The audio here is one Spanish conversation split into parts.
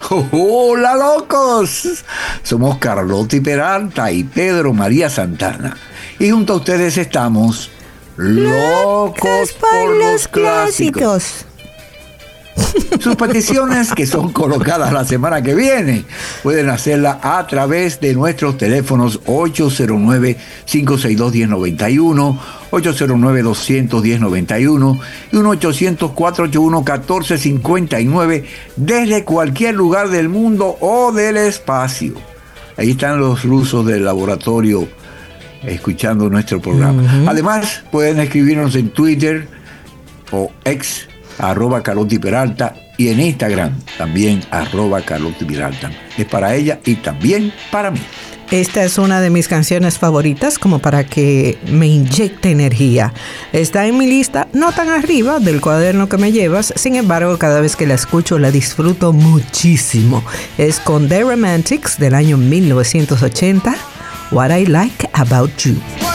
Hola locos, somos Carlotti Peralta y Pedro María Santana y junto a ustedes estamos locos por los clásicos. Sus peticiones, que son colocadas la semana que viene, pueden hacerla a través de nuestros teléfonos 809-562-1091, 809-210-91 y 1-800-481-1459 desde cualquier lugar del mundo o del espacio. Ahí están los rusos del laboratorio escuchando nuestro programa. Además, pueden escribirnos en Twitter o X, @Carlotti Peralta, y en Instagram también @Carlotti Peralta. Es para ella y también para mí. Esta es una de mis canciones favoritas, como para que me inyecte energía. Está en mi lista, no tan arriba del cuaderno que me llevas, sin embargo, cada vez que la escucho la disfruto muchísimo. Es con The Romantics del año 1980, What I Like About You.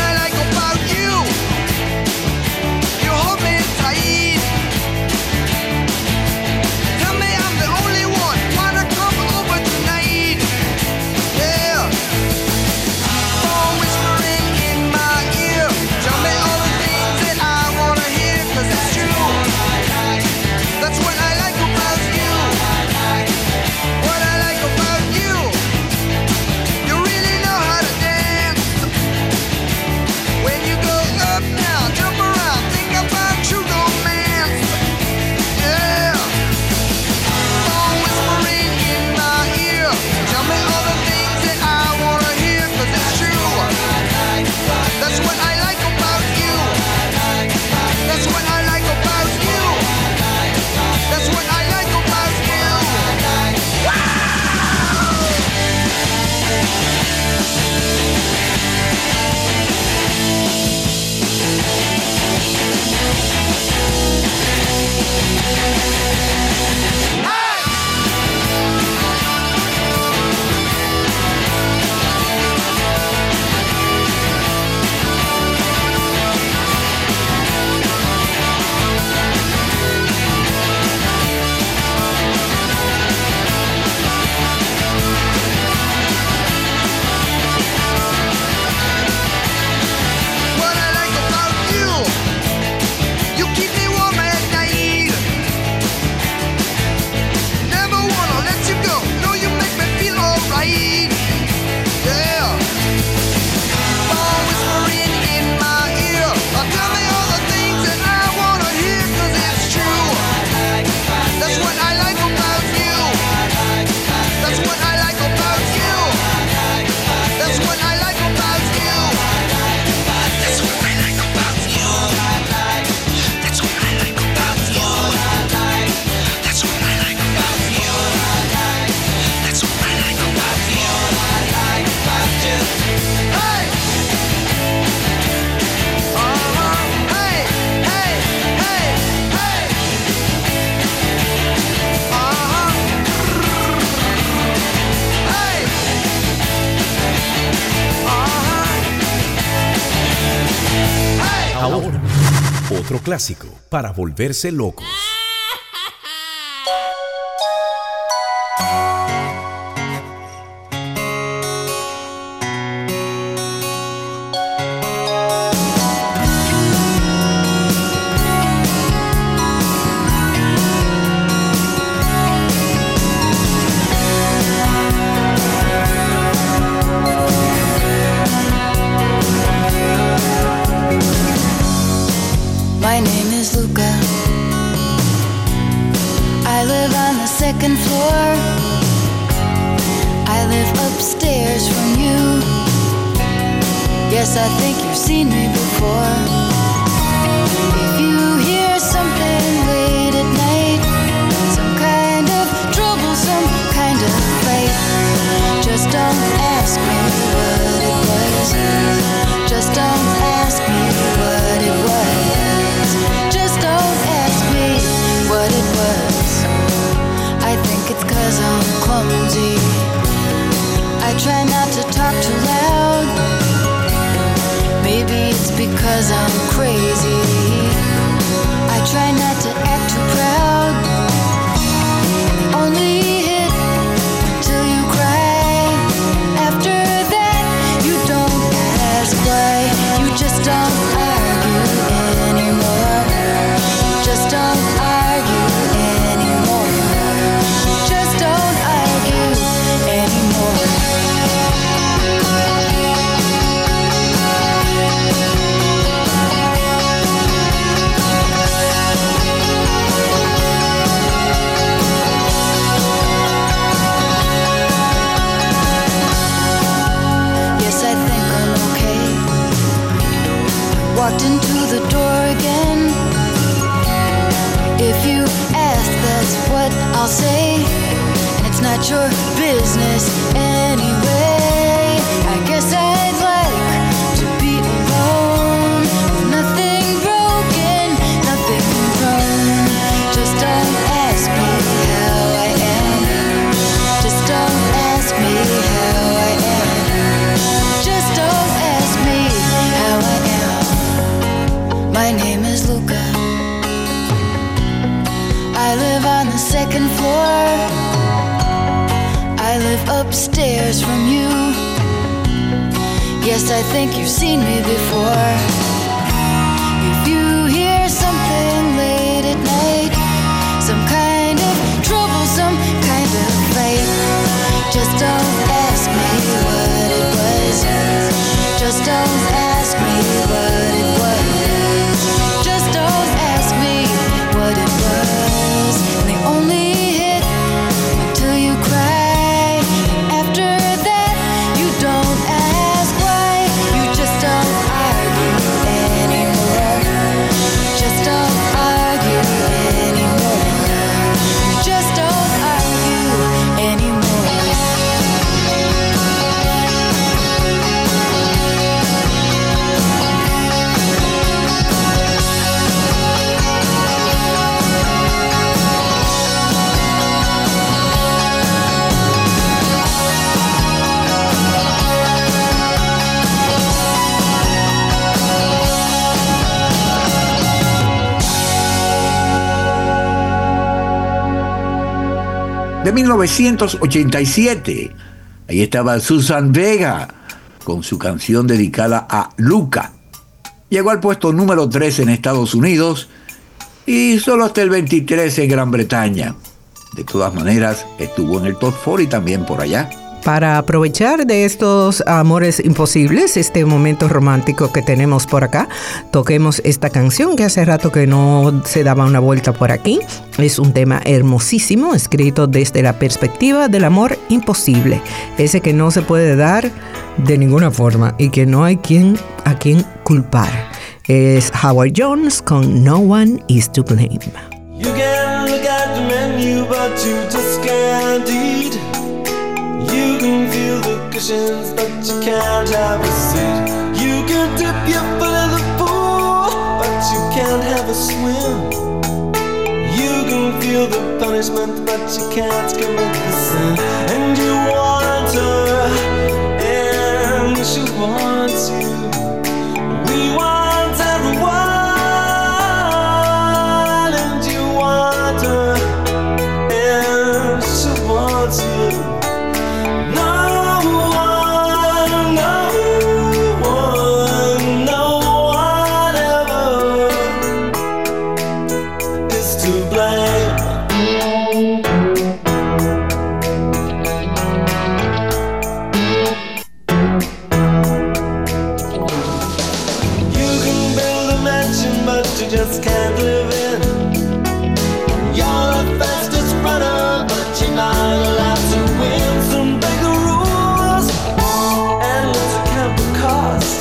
Ahora, otro clásico para volverse locos. My name is Luca. I live on the second floor. I live upstairs from you. Yes, I think you've seen me before. If you hear something late at night, some kind of trouble, some kind of fight, just don't ask me what it was. Just don't ask me what it was. Just don't ask me what it was. I think it's 'cause I'm clumsy. I try not to talk too loud. Maybe it's because I'm crazy. I try not to act too proud. Only hit not your business anyway. I guess I'd like to be alone. Nothing broken, nothing wrong. Just don't ask me how I am. Just don't ask me how I am. Just don't ask me how I am. My name is Luca. I live on the second floor. I live upstairs from you. Yes, I think you've seen me before. If you hear something late at night, some kind of trouble, some kind of fight, just don't ask me what it was. Just don't ask me what it was. Just don't ask me what it was. And they only hit until you cry. After that, you don't ask why. You just don't argue anymore. Just don't argue anymore. You just don't argue anymore. De 1987. Ahí estaba Susan Vega con su canción dedicada a Luca. Llegó al puesto número 3 en Estados Unidos y solo hasta el 23 en Gran Bretaña. De todas maneras, estuvo en el top 40 también por allá. Para aprovechar de estos amores imposibles, este momento romántico que tenemos por acá, toquemos esta canción que hace rato que no se daba una vuelta por aquí. Es un tema hermosísimo, escrito desde la perspectiva del amor imposible, ese que no se puede dar de ninguna forma y que no hay a quien culpar. Es Howard Jones con No One Is to Blame. You can look at the menu, but you just can't eat. You can feel the cushions, but you can't have a seat. You can dip your foot in the pool, but you can't have a swim. You can feel the punishment, but you can't commit the sin. And you want her, and she wants you. We want everyone, and you want her, and she wants you. Just can't live in. You're the fastest runner, but you're not allowed to win. Some break the rules, and let's count the cost.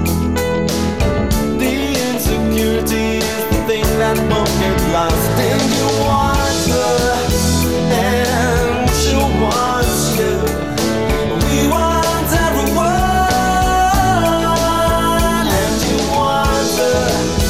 The insecurity is the thing that won't get lost. And you want her, and she wants you. We want everyone, and you want her.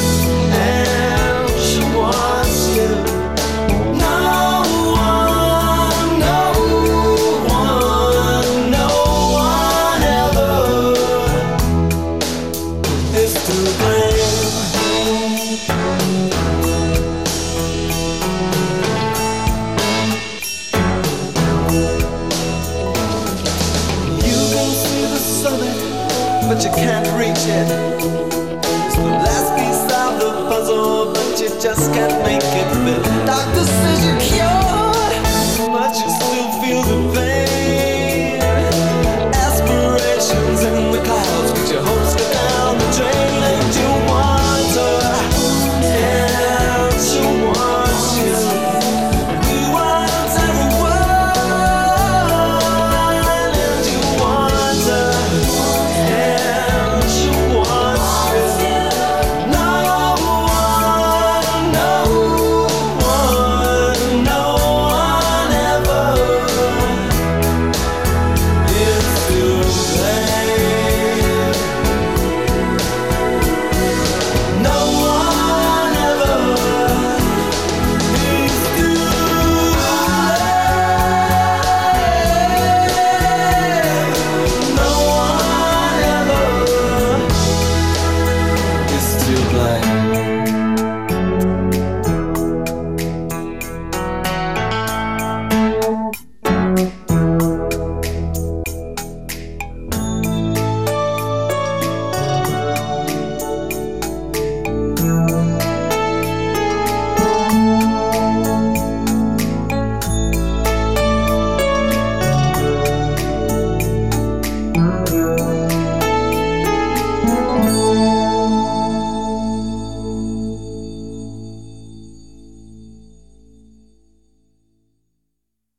But you can't reach it. It's the last piece of the puzzle, but you just can't make it fit. Doctor says